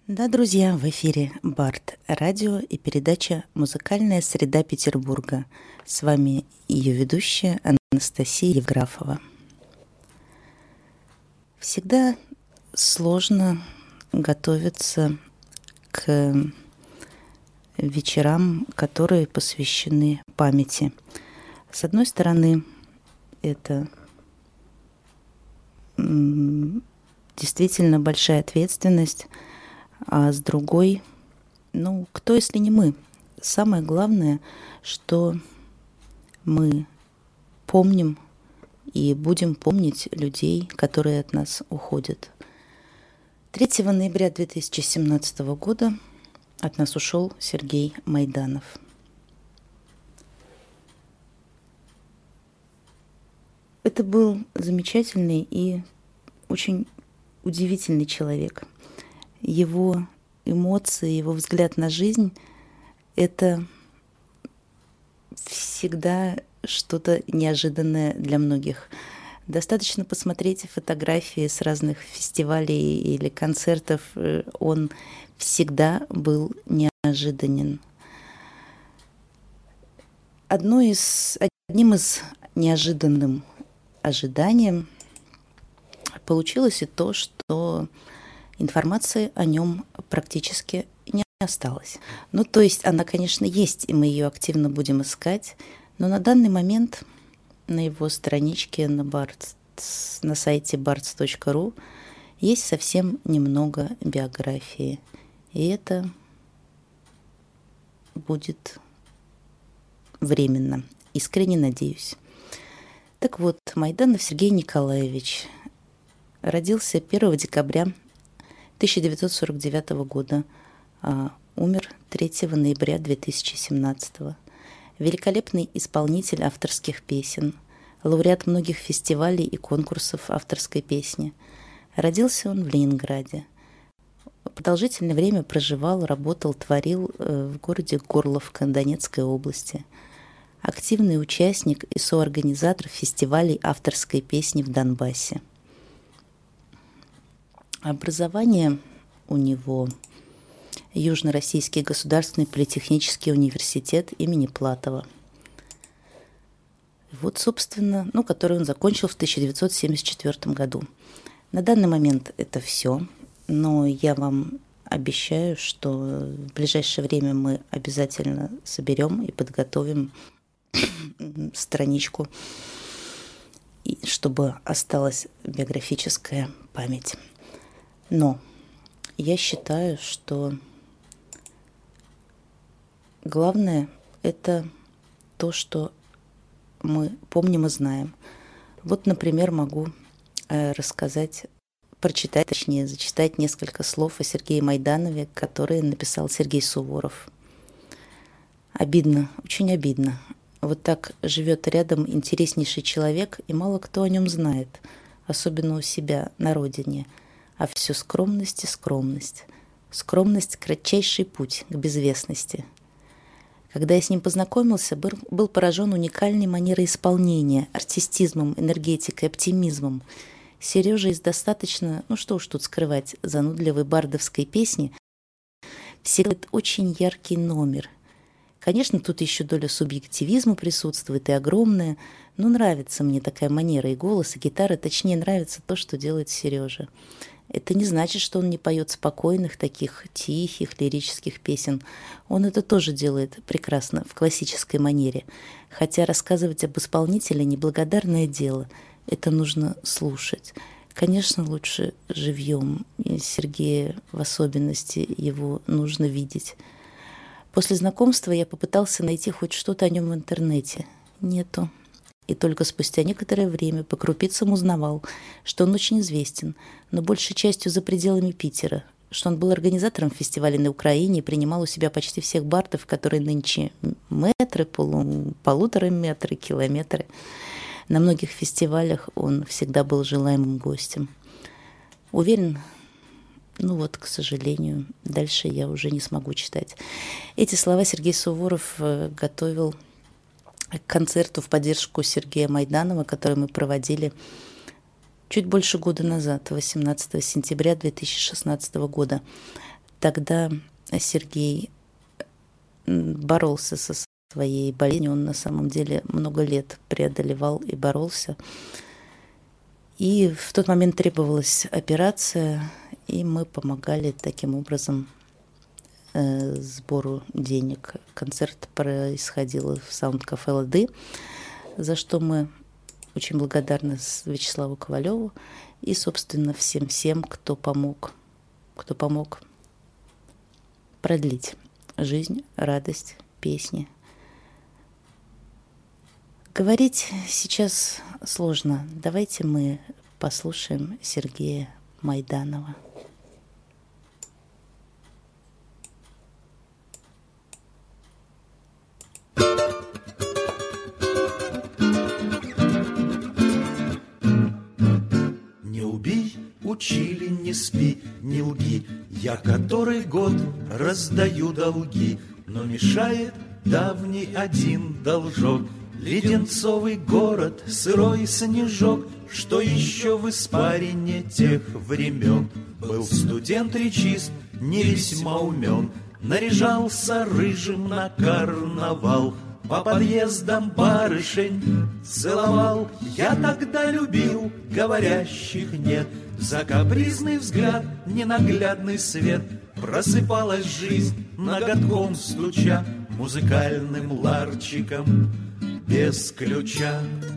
Да, друзья, в эфире Барт Радио и передача «Музыкальная среда Петербурга». С вами ее ведущая Анастасия Евграфова. Всегда сложно готовиться к вечерам, которые посвящены памяти. С одной стороны, это действительно большая ответственность, а с другой, кто, если не мы? Самое главное, что мы помним и будем помнить людей, которые от нас уходят. 3 ноября 2017 года от нас ушел Сергей Майданов. Это был замечательный и очень удивительный человек. Его эмоции, его взгляд на жизнь – это всегда что-то неожиданное для многих. Достаточно посмотреть фотографии с разных фестивалей или концертов, он всегда был неожиданен. Одним из неожиданным ожиданием получилось и то, что информации о нем практически не осталось. То есть она, конечно, есть, и мы ее активно будем искать, но на данный момент на его страничке на сайте bards.ru есть совсем немного биографии. И это будет временно. Искренне надеюсь. Так вот, Майданов Сергей Николаевич родился 1 декабря 1949 года, умер 3 ноября 2017. Великолепный исполнитель авторских песен, лауреат многих фестивалей и конкурсов авторской песни. Родился он в Ленинграде. Продолжительное время проживал, работал, творил в городе Горловка Донецкой области. Активный участник и соорганизатор фестивалей авторской песни в Донбассе. Образование у него Южно-Российский государственный политехнический университет имени Платова. Вот, собственно, который он закончил в 1974 году. На данный момент это все, но я вам обещаю, что в ближайшее время мы обязательно соберем и подготовим страничку, чтобы осталась биографическая память. Но я считаю, что главное – это то, что мы помним и знаем. Вот, например, могу зачитать несколько слов о Сергее Майданове, которые написал Сергей Суворов. Обидно, очень обидно. Вот так живет рядом интереснейший человек, и мало кто о нем знает, особенно у себя на родине. А все скромность и скромность. Скромность – кратчайший путь к безвестности. Когда я с ним познакомился, был поражен уникальной манерой исполнения, артистизмом, энергетикой, оптимизмом. Сережа из достаточно, что уж тут скрывать, занудливой бардовской песни всегда очень яркий номер. Конечно, тут еще доля субъективизма присутствует, и огромная, но нравится мне такая манера и голос, и гитара, точнее, нравится то, что делает Сережа. Это не значит, что он не поет спокойных, таких тихих, лирических песен. Он это тоже делает прекрасно, в классической манере. Хотя рассказывать об исполнителе – неблагодарное дело. Это нужно слушать. Конечно, лучше живьем. И Сергея в особенности, его нужно видеть. После знакомства я попытался найти хоть что-то о нем в интернете. Нету. И только спустя некоторое время по крупицам узнавал, что он очень известен, но большей частью за пределами Питера, что он был организатором фестиваля на Украине и принимал у себя почти всех бардов, которые нынче метры, полутора метры, километры. На многих фестивалях он всегда был желаемым гостем. Уверен, к сожалению, дальше я уже не смогу читать. Эти слова Сергей Суворов готовил к концерту в поддержку Сергея Майданова, который мы проводили чуть больше года назад, 18 сентября 2016 года. Тогда Сергей боролся со своей болезнью. Он на самом деле много лет преодолевал и боролся. И в тот момент требовалась операция, и мы помогали таким образом сбору денег. Концерт происходил в саунд-кафе «Лады», за что мы очень благодарны Вячеславу Ковалеву и, собственно, всем, кто помог продлить жизнь, радость, песни. Говорить сейчас сложно. Давайте мы послушаем Сергея Майданова. Не убий, учили, не спи, не лги. Я который год раздаю долги, но мешает давний один должок. Леденцовый город, сырой снежок, что еще в испарине тех времен. Был студент речист, не весьма умен, наряжался рыжим на карнавал, по подъездам барышень целовал. Я тогда любил, говорящих нет, за капризный взгляд, ненаглядный свет. Просыпалась жизнь, ноготком стуча, музыкальным ларчиком без ключа.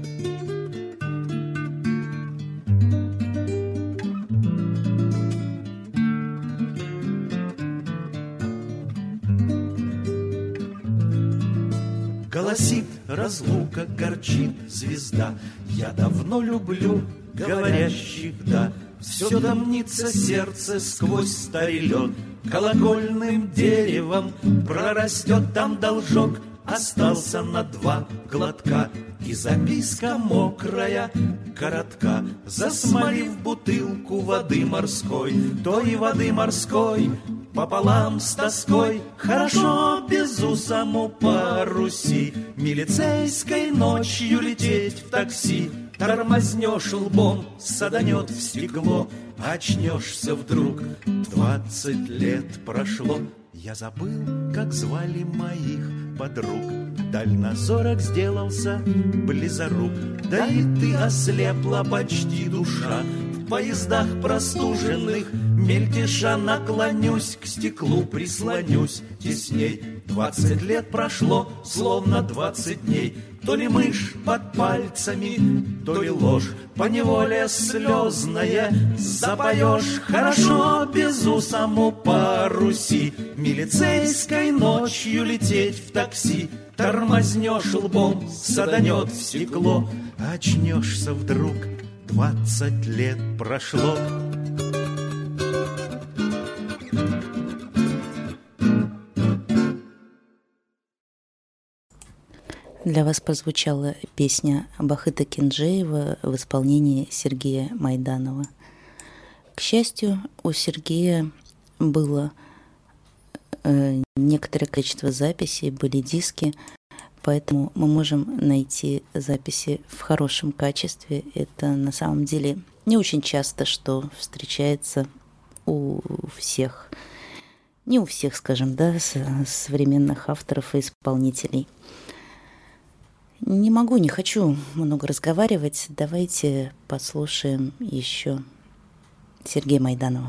Голосит разлука, горчит звезда. Я давно люблю говорящих, да. Все домнится сердце сквозь старый лед. Колокольным деревом прорастет там должок. Остался на 2 глотка, и записка мокрая, коротка. Засмолив бутылку воды морской, той воды морской, пополам с тоской. Хорошо безусому по Руси милицейской ночью лететь в такси. Тормознешь лбом, саданет в стекло, очнешься вдруг, 20 лет прошло. Я забыл, как звали моих подруг. Дальнозорок сделался близорук. Да и ты ослепла почти душа. В поездах простуженных мельтеша наклонюсь к стеклу, прислонюсь тесней. 20 лет прошло, словно 20 дней. То ли мышь под пальцами, то ли ложь поневоле слезная. Запоешь хорошо безусому по Руси милицейской ночью лететь в такси. Тормознешь лбом, саданет в стекло, очнешься вдруг, 20 лет прошло. Для вас прозвучала песня Бахыта Кенджеева в исполнении Сергея Майданова. К счастью, у Сергея было некоторое количество записей, были диски, поэтому мы можем найти записи в хорошем качестве. Это на самом деле не очень часто, что встречается у всех, не у всех, скажем, да, современных авторов и исполнителей. Не хочу много разговаривать. Давайте послушаем еще Сергея Майданова.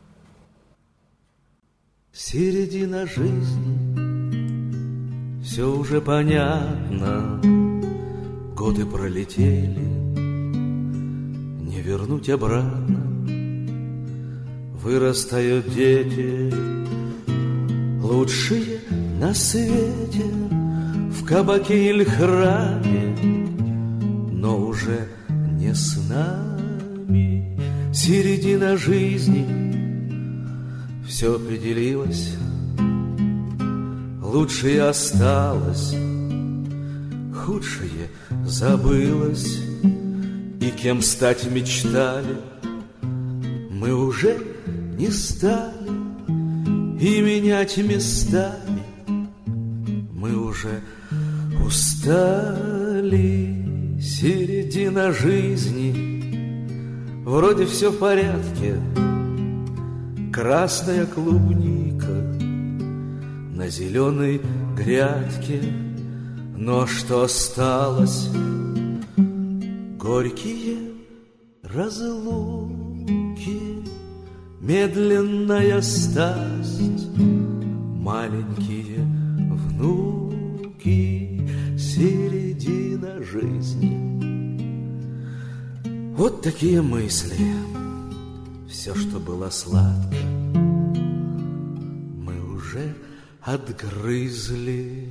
Середина жизни, все уже понятно. Годы пролетели, не вернуть обратно. Вырастают дети, лучшие на свете, в кабаке или храме, но уже не с нами. Середина жизни, все определилось, лучшее осталось, худшее забылось. И кем стать мечтали, мы уже не стали, и менять местами мы уже устали. Середина жизни, вроде все в порядке, красная клубника на зеленой грядке. Но что осталось? Горькие разлуки, медленная старость, маленькие внуки, середина жизни. Вот такие мысли. Все, что было сладко, мы уже отгрызли.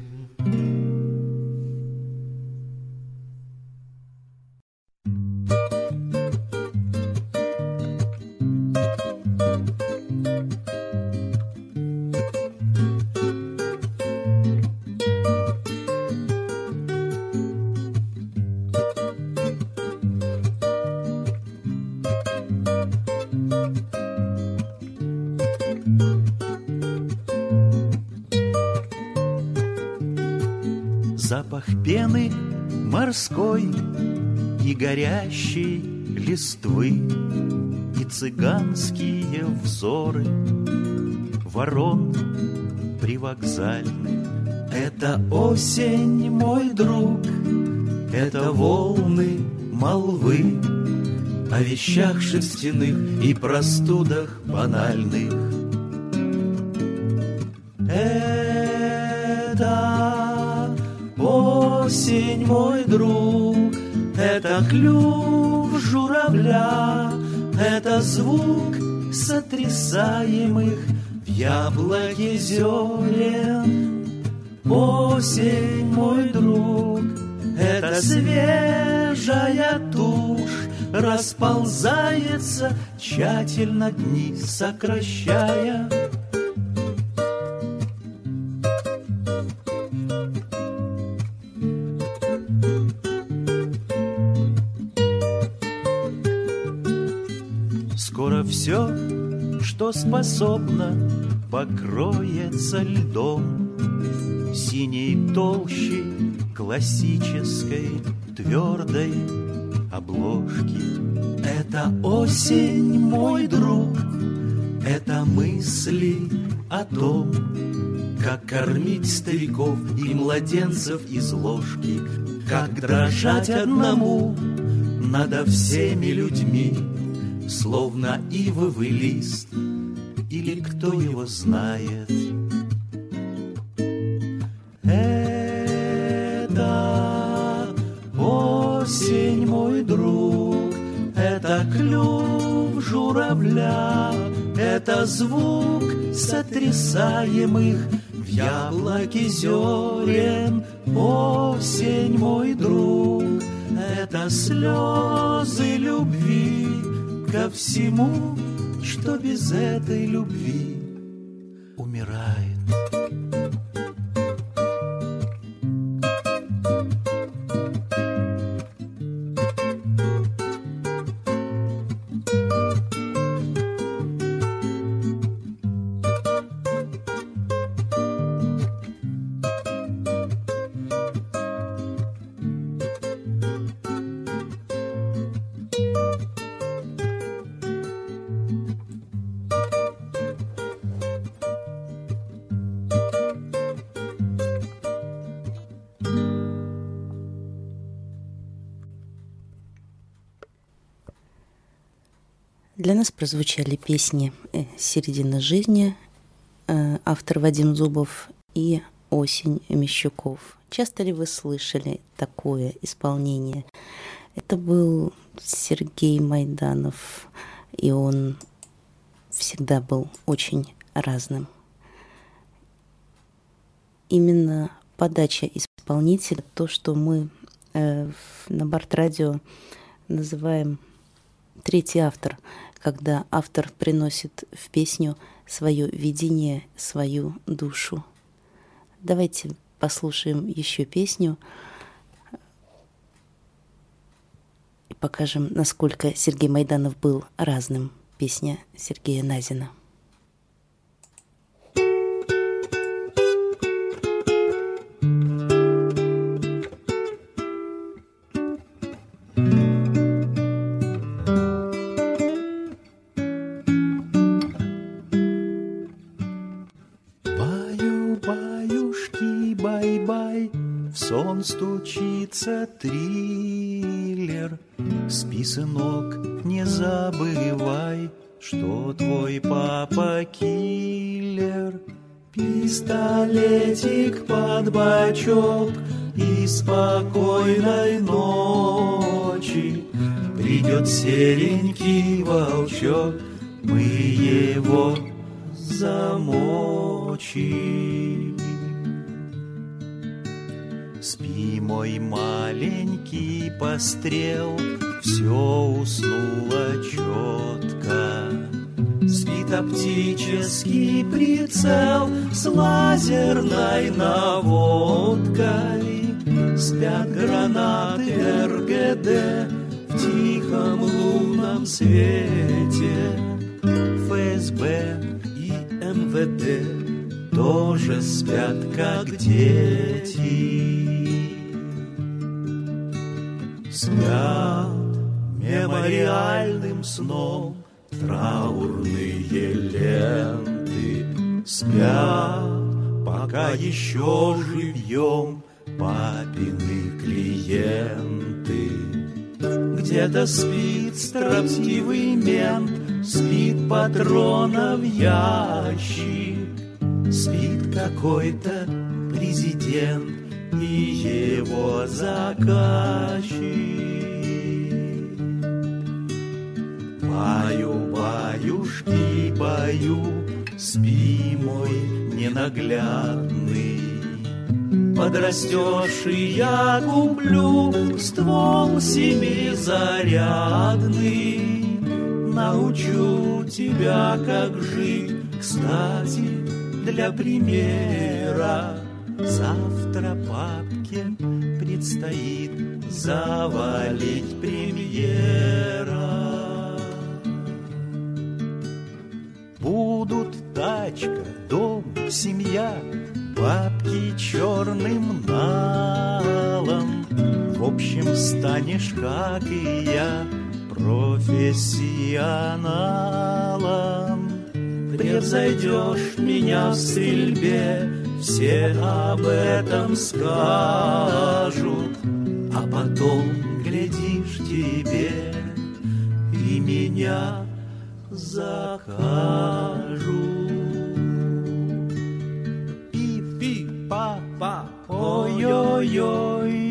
Запах пены морской и горящей листвы, и цыганские взоры ворон привокзальных. Это осень, мой друг, это волны молвы о вещах шерстяных и простудах банальных. Это осень, мой друг, это клюв журавля, это звук сотрясаемых в яблоке зерен. Осень, мой друг, это свежая тушь, расползается, тщательно дни сокращая. Скоро все, что способно, покроется льдом синей толщей классической твердой обложки. Это осень, мой друг, это мысли о том, как кормить стариков и младенцев из ложки, как дрожать одному надо всеми людьми, словно ивовый лист, или кто его знает. Это осень, мой друг, это клюв журавля, это звук сотрясаемых в яблоке зерен. Осень, мой друг, это слезы любви ко всему, что без этой любви умирает. Для нас прозвучали песни «Середина жизни», автор Вадим Зубов, и «Осень» Мещуков. Часто ли вы слышали такое исполнение? Это был Сергей Майданов, и он всегда был очень разным. Именно подача исполнителя, то, что мы на Бард-радио называем третий автор, когда автор приносит в песню свое видение, свою душу. Давайте послушаем еще песню и покажем, насколько Сергей Майданов был разным. Песня Сергея Назина. сон стучится триллер. Спи, сынок, не забывай, что твой папа киллер. Пистолетик под бочок и спокойной ночи. Придет серенький волчок, мы его замочим. Спи, мой маленький пострел, все уснуло четко. Спит оптический прицел с лазерной наводкой. Спят гранаты РГД в тихом лунном свете. ФСБ и МВД тоже спят, как дети. Спят мемориальным сном траурные ленты. Спят, пока еще живьем, папины клиенты. Где-то спит строптивый мент, спит патронов ящик. Спит какой-то президент и его заказчик. Баю, баюшки, баю, спи, мой ненаглядный. Подрастешь, и я куплю ствол семизарядный. Научу тебя, как жить, кстати, для примера. Завтра папке предстоит завалить премьера. Будут тачка, дом, семья, бабки черным налом. В общем, станешь, как и я, профессионалом. Превзойдешь меня в стрельбе, все об этом скажут. А потом, глядишь, тебе и меня закажут. Пи-пи-па-па, ой-ой-ой.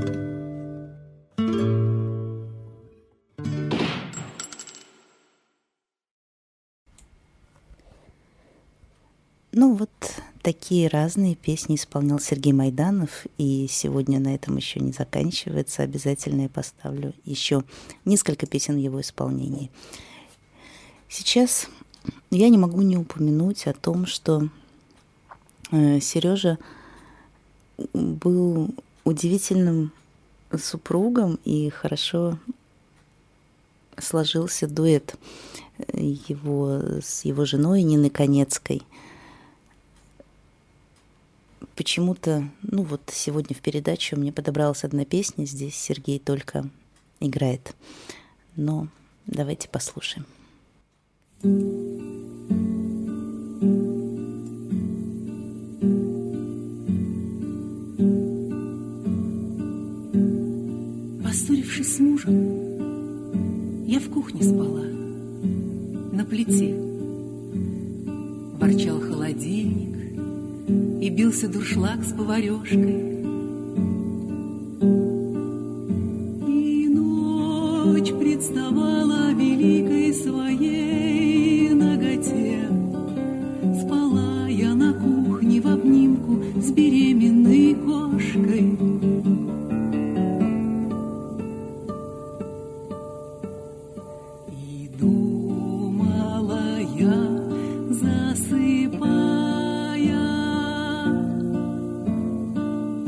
Ну вот такие разные песни исполнял Сергей Майданов, и сегодня на этом еще не заканчивается. Обязательно я поставлю еще несколько песен в его исполнении. Сейчас я не могу не упомянуть о том, что Сережа был удивительным супругом, и хорошо сложился дуэт его с его женой Ниной Конецкой. Почему-то, ну вот сегодня в передачу мне подобралась одна песня, здесь Сергей только играет. Но давайте послушаем. Поссорившись с мужем, я в кухне спала, на плите. Ворчал холодильник, и бился дуршлаг с поварёшкой. И ночь представала великой своей наготе. Спала я на кухне в обнимку с беременной кошкой. И думала я, засыпая,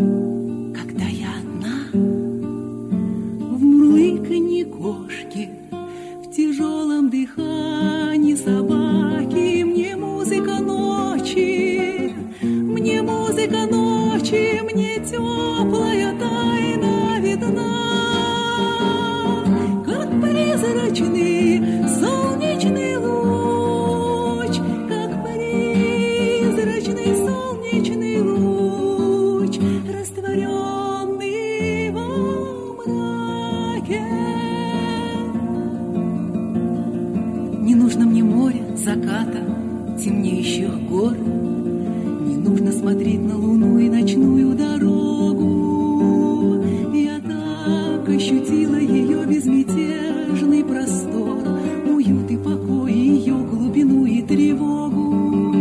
закатом темнеющих гор. Не нужно смотреть на луну и ночную дорогу. Я так ощутила ее безмятежный простор, уют и покой, ее глубину и тревогу.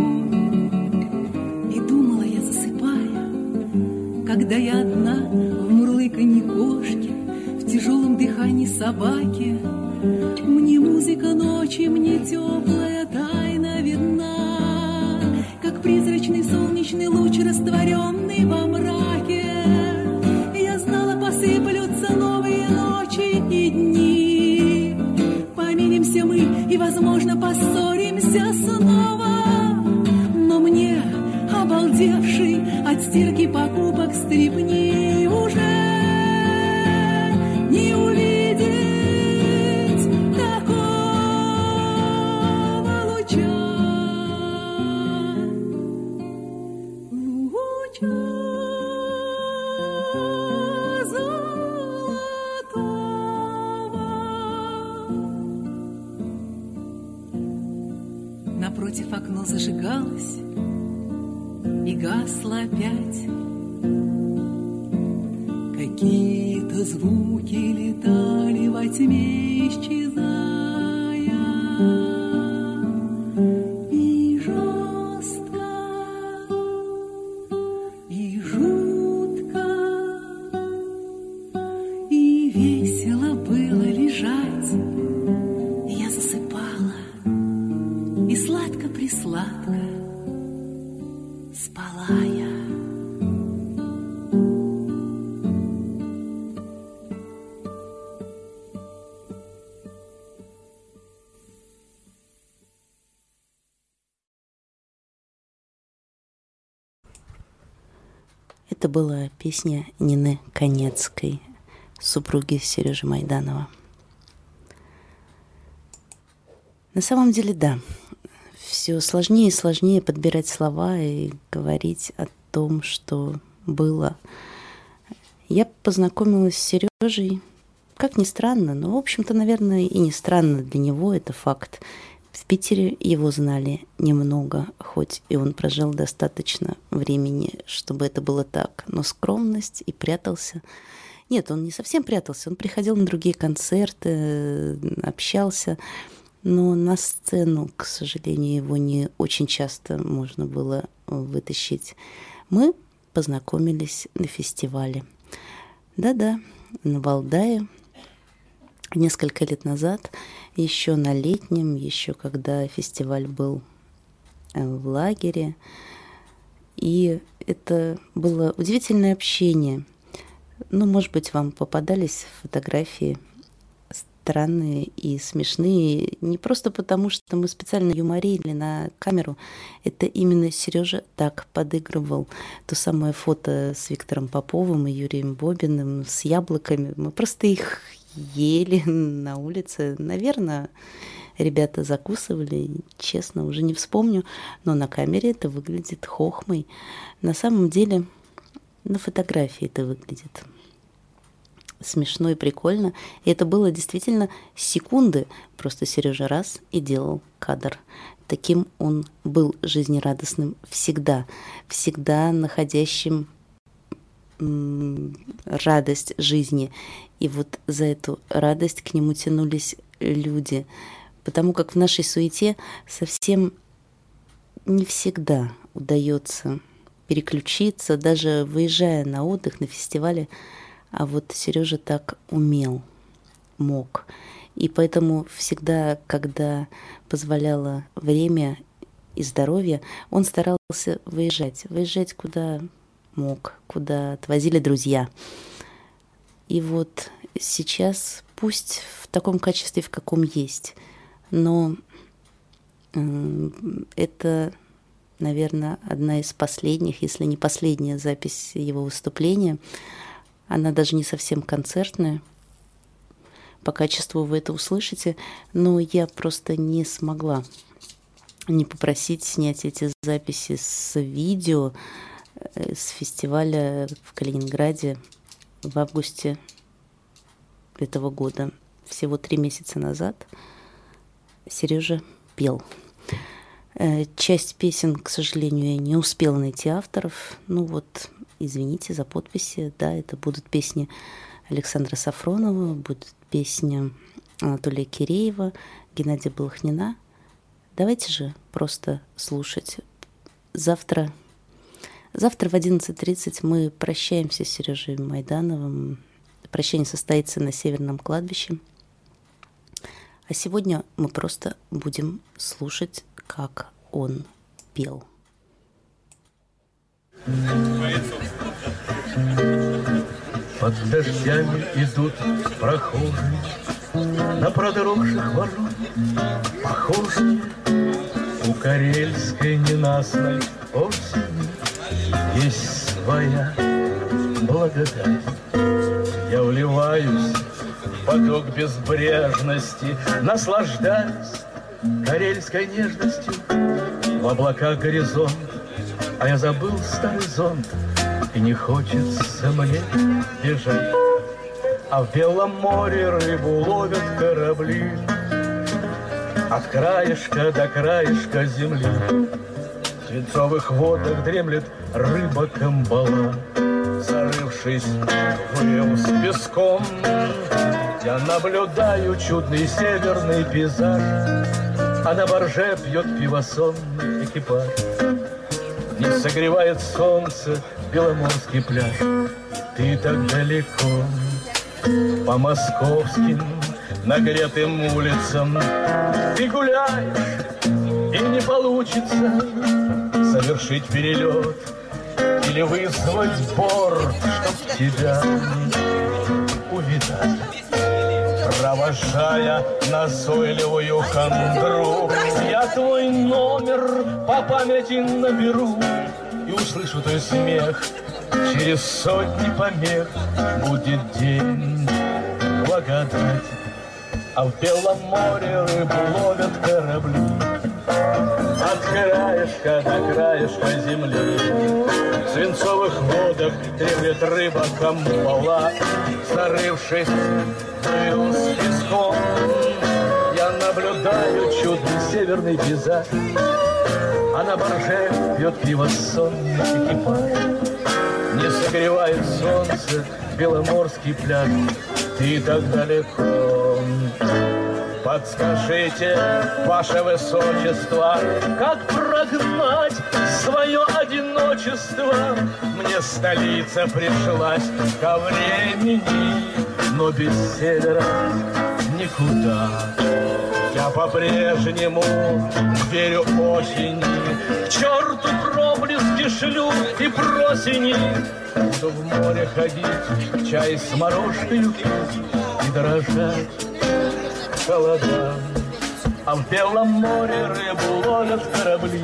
И думала я, засыпая, когда я одна в мурлыканье кошки, в тяжелом дыхании собаки, мне музыка ночи, мне теплая тайна видна, как призрачный солнечный луч, растворенный во мраке. Я знала, посыплются новые ночи и дни, помиримся мы и, возможно, поссоримся снова. Но мне, обалдевший от стирки покупок стрипни, уже не увидеть такого луча. Луча золотого. Напротив окно зажигалось и гасло опять. Какие-то звуки летали во тьме, исчезая. И жестко, и жутко, и весело было лежать. Я засыпала, и сладко-присладко спала я. Это была песня Нины Конецкой, супруги Сережи Майданова. На самом деле, да, все сложнее и сложнее подбирать слова и говорить о том, что было. Я познакомилась с Сережей, как ни странно, но, в общем-то, наверное, и не странно для него, это факт. В Питере его знали немного, хоть и он прожил достаточно времени, чтобы это было так. Но скромность и прятался. Нет, он не совсем прятался, он приходил на другие концерты, общался. Но на сцену, к сожалению, его не очень часто можно было вытащить. Мы познакомились на фестивале. Да-да, на Валдае. Несколько лет назад, еще на летнем, еще когда фестиваль был в лагере. И это было удивительное общение. Ну, может быть, вам попадались фотографии странные и смешные. Не просто потому, что мы специально юморили на камеру. Это именно Сережа так подыгрывал. То самое фото с Виктором Поповым и Юрием Бобиным с яблоками. Мы просто их ели на улице. Наверное, ребята закусывали, честно, уже не вспомню, но на камере это выглядит хохмой. На самом деле на фотографии это выглядит смешно и прикольно. И это было действительно секунды. Просто Сережа раз и делал кадр. Таким он был жизнерадостным всегда. Всегда находящим радость жизни. И вот за эту радость к нему тянулись люди. Потому как в нашей суете совсем не всегда удается переключиться, даже выезжая на отдых, на фестивале. А вот Сережа так умел, мог. И поэтому всегда, когда позволяло время и здоровье, он старался выезжать. Выезжать куда мог, куда отвозили друзья. И вот сейчас, пусть в таком качестве, в каком есть, но это, наверное, одна из последних, если не последняя запись его выступления. Она даже не совсем концертная. По качеству вы это услышите, но я просто не смогла не попросить снять эти записи с видео с фестиваля в Калининграде в августе этого года. Всего 3 месяца назад Сережа пел. Часть песен, к сожалению, я не успела найти авторов. Ну вот, извините за подписи. Да, это будут песни Александра Сафронова, будет песня Анатолия Киреева, Геннадия Балахнина. Давайте же просто слушать. Завтра в 11:30 мы прощаемся с Сережей Майдановым. Прощание состоится на Северном кладбище. А сегодня мы просто будем слушать, как он пел. Под дождями идут прохожие на продрогших ворот, похожие у карельской ненастной осени. Есть своя благодать. Я вливаюсь в поток безбрежности, наслаждаюсь карельской нежностью. В облаках горизонт, а я забыл старый зонт, и не хочется мне бежать. А в Белом море рыбу ловят корабли от краешка до краешка земли. В свинцовых водах дремлет рыба камбала, зарывшись в ил с песком. Я наблюдаю чудный северный пейзаж, а на барже пьет пиво сонный экипаж. Не согревает солнце беломорский пляж. Ты так далеко по московским нагретым улицам. Ты гуляешь, и не получится совершить перелет или вызвать борт, чтоб тебя увидать. Провожая назойливую хандру, я твой номер по памяти наберу и услышу твой смех. Через сотни помех будет день благодать, а в Белом море рыбу ловят корабли от краешка до краешка земли. В свинцовых водах дремлет рыба камбала, зарывшись в ил с песком. Я наблюдаю чудный северный пейзаж, а на барже пьет пиво сонный экипаж. Не согревает солнце беломорский пляж. Ты так далеко. Подскажите, ваше высочество, как прогнать свое одиночество? Мне столица пришлась ко времени, но без севера никуда. Я по-прежнему верю осени, к черту проблески шлю и просени. Буду в море ходить, чай с морожкою пить и дрожать холода. А в Белом море рыбу ловят корабли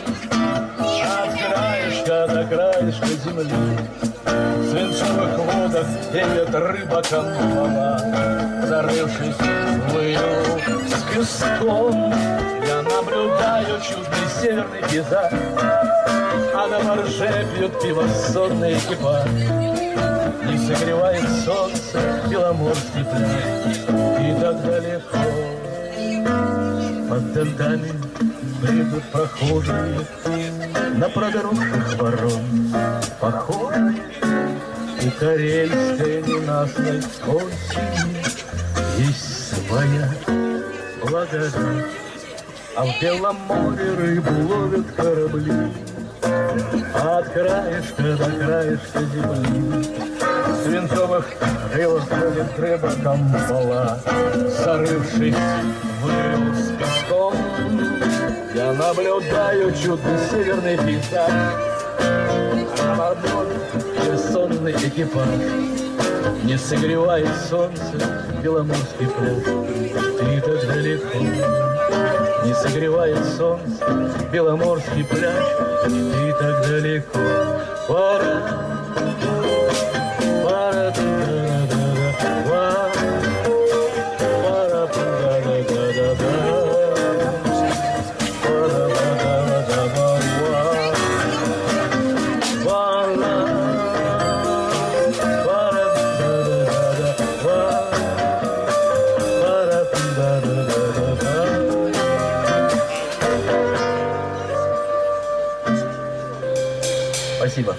от краешка до краешка земли. В свинцовых водах дремлет рыба камбала, зарывшись в ил с песком. Я наблюдаю чудный северный пейзаж, а на барже пьет пиво сонный экипаж. Не согревает солнце беломорский пляж. И так далеко под тентами бредут прохожие на продрогших ворон, похожие у карельской ненастной осени. Есть своя благодать, а в Белом море рыбу ловят корабли от краешка до краешка земли. В свинцовых рылах ловит рыба камбала, зарывшись в ил с песком. Я наблюдаю чудный северный пейзаж, а на бордоре сонный экипаж. Не согревает солнце беломорский пляж. Ты так далеко. Не согревает солнце беломорский пляж. Ты так далеко. Пора. Спасибо.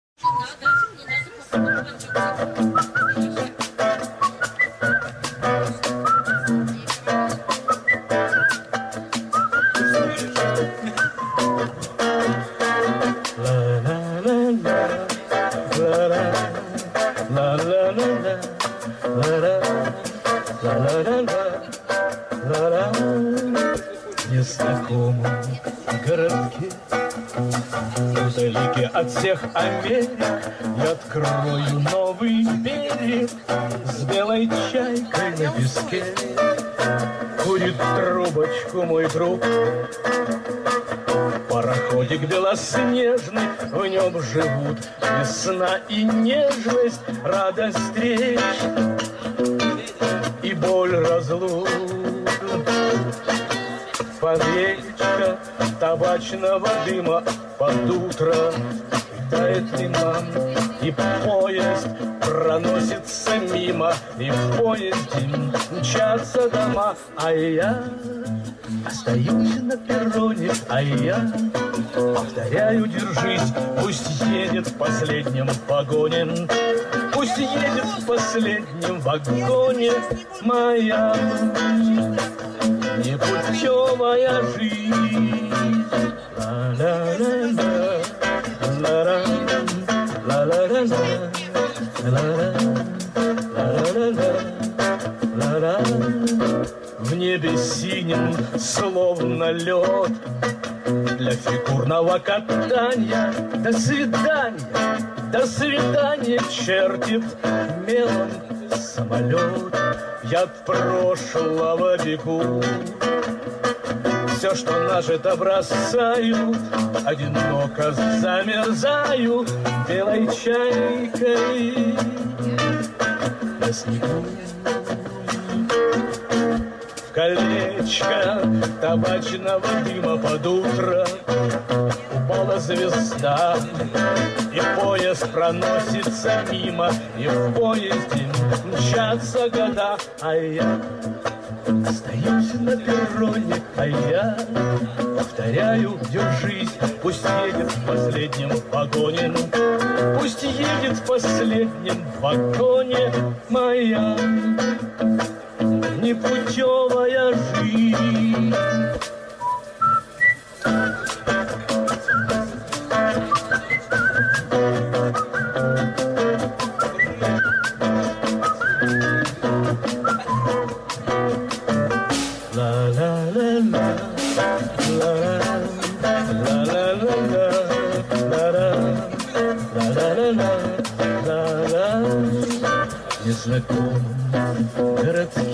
В незнакомом городке, вдалеке от всех Америк, я открою новый берег с белой чайкой на песке. Курит трубочку мой друг, пароходик белоснежный, в нем живут весна и нежность, радость встреч и боль разлук. Фонаречка табачного дыма под утро тает лиман, и поезд проносится мимо, и в поезде мчатся дома, а я остаюсь на перроне, а я повторяю: держись, пусть едет в последнем вагоне, пусть едет в последнем вагоне моя непутевая жизнь. Ла-ла-ла-ла, ла-ла-ла-ла-ла-ла, ла-ла-ла-ла-ла-ла. В небе синим, словно лед, для фигурного катания. До свидания, чертит мелом самолет. Я от прошлого бегу, все, что нажито, бросаю, одиноко замерзаю белой чайкой на снегу. В колечко табачного дыма под утро упала звезда, и поезд проносится мимо, и в поезде мчатся года, а я остаюсь на перроне, а я повторяю: держись, пусть едет в последнем вагоне, пусть едет в последнем вагоне моя непутевая жизнь. В незнакомом городке,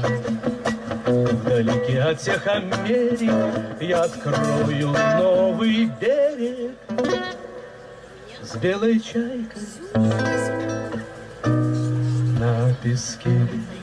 вдалеке от всех Америк, я открою новый берег с белой чайкой на песке.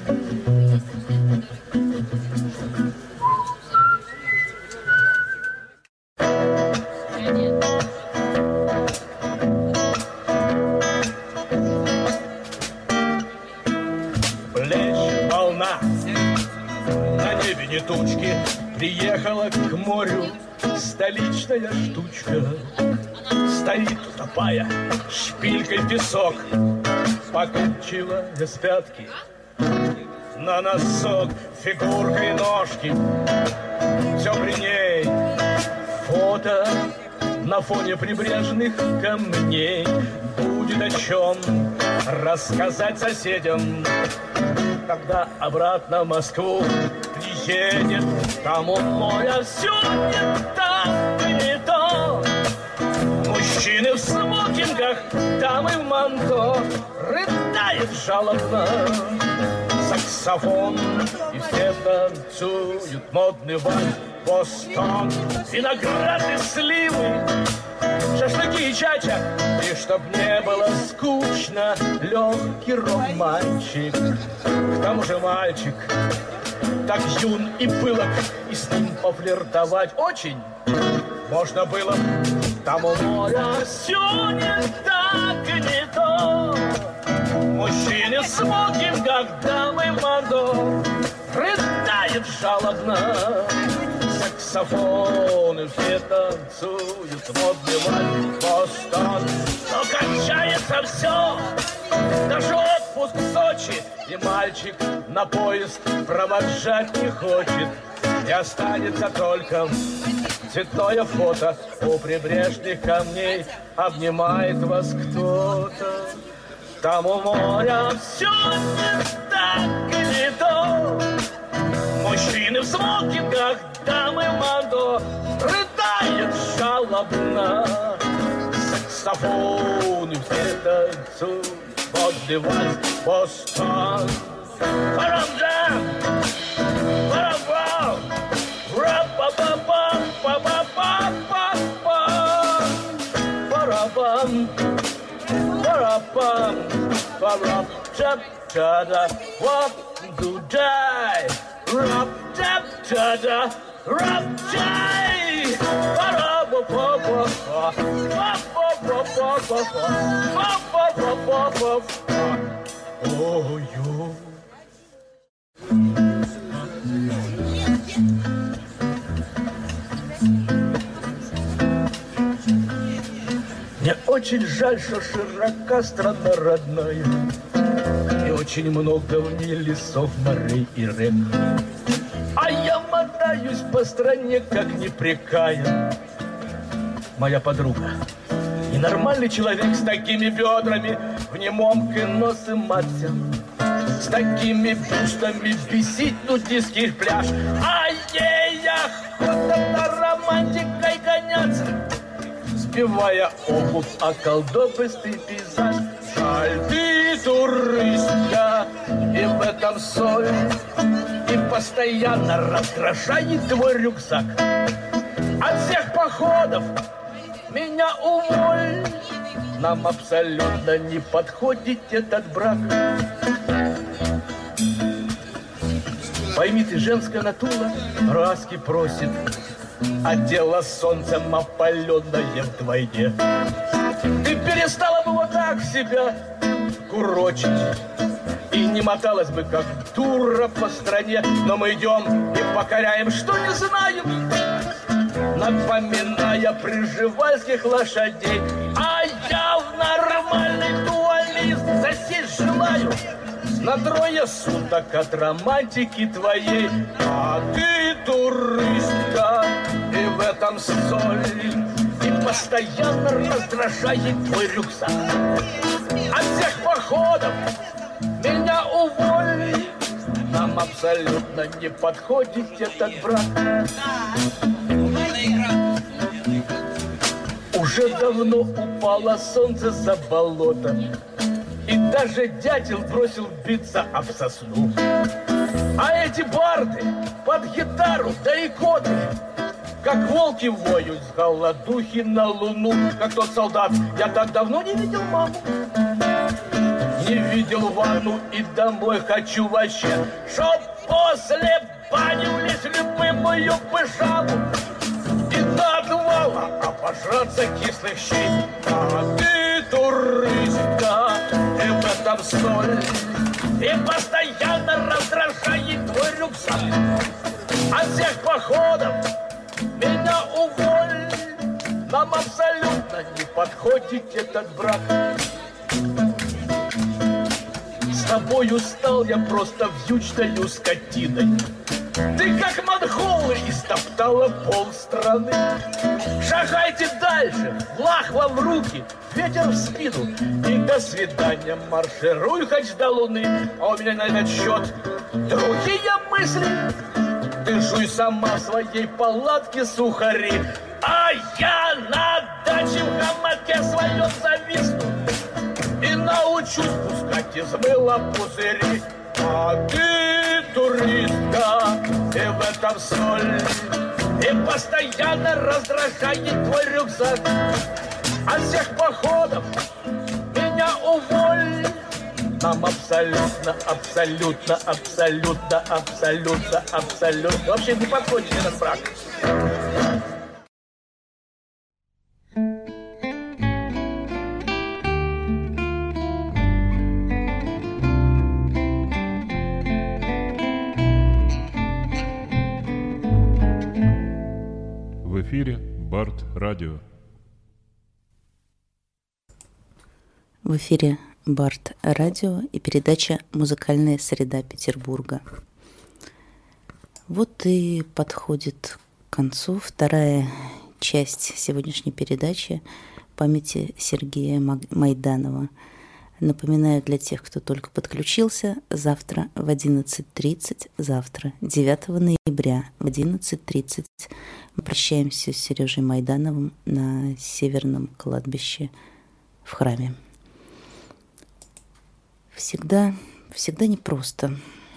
Не тучки, приехала к морю столичная штучка. Стоит, утопая шпилькой в песок, покручивая с пятки на носок фигуркой ножки. Все при ней фото на фоне прибрежных камней. Будет о чем рассказать соседям, когда обратно в Москву едет. Там у моря все не так и не то. Мужчины в смокингах, дамы в манто, рыдает жалобно саксофон, и все танцуют модный вальс. Бостон, виноград и сливы, шашлыки и чача, и чтоб не было скучно, легкий романчик. К тому же мальчик так юн и пылок, и с ним пофлиртовать очень можно было. Там у моря все не так и не то. Мужчины в смокингах, дамы в мандо, рыдает жалобно саксофоны все танцуют, модный вальс Бостон. Но кончается все, даже отпуск в Сочи, и мальчик на поезд провожать не хочет. И останется только цветное фото у прибрежных камней. Обнимает вас кто-то. Там у моря все не так и не то. Мужчины в смокингах, дамы в манто, рыдает жалобно. Саксофоны все танцуют, модный вальс Бостон. Парам-джам, парам-пам, ра-па-па-пам, па-па-па-па-па, парам-пам, парам-пам, парам-чап-чада, вап-ду-дай, рап-чап-чада, рап-чай, парам-па-па-па, па-па-па-па-па, па-па-па-па-па. Ой-ой. Мне очень жаль, что широка страна родная, и очень много в ней лесов, морей и рек. А я мотаюсь по стране, как непрекая. Моя подруга, ненормальный человек с такими бедрами, в немом кино сыматься, с такими бюстами бесить нудистский пляж. А ей охота на романтикой гоняться, сбивая обувь о колдобистый пейзаж. Жаль, ты туристка, и в этом соль, и постоянно раздражает твой рюкзак. От всех походов меня уволь, нам абсолютно не подходит этот брак. Пойми ты, женская натура краски просит, а дело солнцем опаленное вдвойне. Ты перестала бы вот так себя курочить и не моталась бы, как дура по стране. Но мы идем и покоряем, что не знаем, напоминая приживальских лошадей. А я в нормальный дуалист засесть желаю на 3 суток от романтики твоей. А ты туристка, и в этом соль, и постоянно раздражает твой рюкзак. От всех походов меня уволь, нам абсолютно не подходит этот брак. Уже давно упало солнце за болото, и даже дятел бросил биться об сосну. А эти барды под гитару, да и коты, как волки воют с голодухи на луну. Как тот солдат, я так давно не видел маму, не видел ванну, и домой хочу вообще, чтоб после бани влезть любимую пыжаму и до отвала обожраться кислых щей. А ты туристка, и в этом соль, и постоянно раздражает твой рюкзак. От всех походов меня уволь, нам абсолютно не подходит этот брак. С тобою стал я просто вьючною скотиной. Ты как монголы истоптала полстраны. Шагайте дальше, флаг вам в руки, ветер в спину, и до свидания, маршируй хоть до луны. А у меня на этот счет другие мысли. Ты жуй сама в своей палатке сухари, а я на даче в гамаке своем зависну и научусь пускать из мыла пузыри. А ты туристка, и в этом соль, и постоянно раздражает твой рюкзак. От всех походов меня уволь, нам абсолютно, абсолютно, абсолютно, абсолютно, абсолютно вообще не подходит этот брак. В эфире Барт Радио. В эфире Барт Радио и передача «Музыкальная среда Петербурга». Вот и подходит к концу вторая часть сегодняшней передачи памяти Сергея Майданова. Напоминаю для тех, кто только подключился, завтра в 11:30, завтра, 9 ноября в 11:30 мы прощаемся с Сережей Майдановым на Северном кладбище в храме. Всегда непросто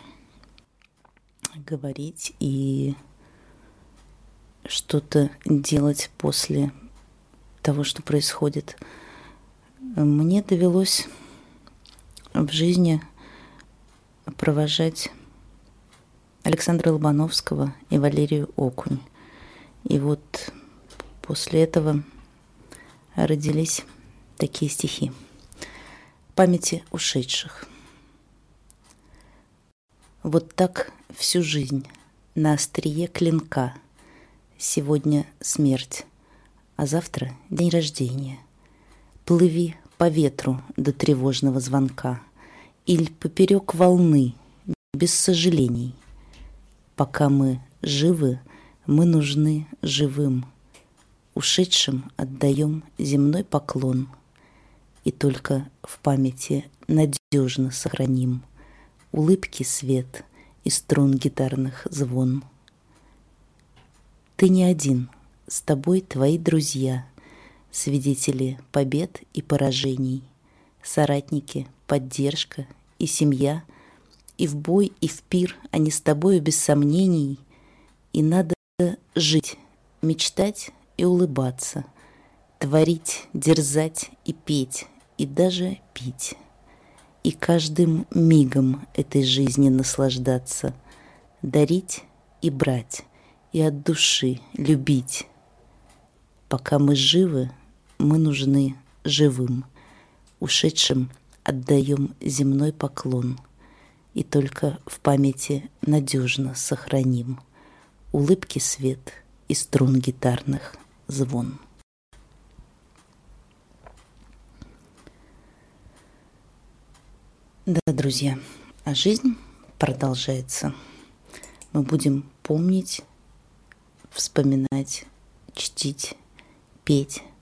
говорить и что-то делать после того, что происходит. Мне довелось в жизни провожать Александра Лобановского и Валерию Окунь. И вот после этого родились такие стихи. Памяти ушедших. Вот так всю жизнь на острие клинка. Сегодня смерть, а завтра день рождения. Плыви по ветру до тревожного звонка или поперек волны, без сожалений. Пока мы живы, мы нужны живым. Ушедшим отдаем земной поклон. И только в памяти надежно сохраним улыбки свет и струн гитарных звон. Ты не один, с тобой твои друзья, свидетели побед и поражений, соратники, поддержка и семья, и в бой, и в пир они с тобою без сомнений. И надо жить, мечтать и улыбаться, творить, дерзать и петь, и даже пить. И каждым мигом этой жизни наслаждаться, дарить и брать, и от души любить. Пока мы живы, мы нужны живым. Ушедшим отдаем земной поклон. И только в памяти надежно сохраним улыбки свет и струн гитарных звон. Да, друзья, а жизнь продолжается. Мы будем помнить, вспоминать, чтить, петь,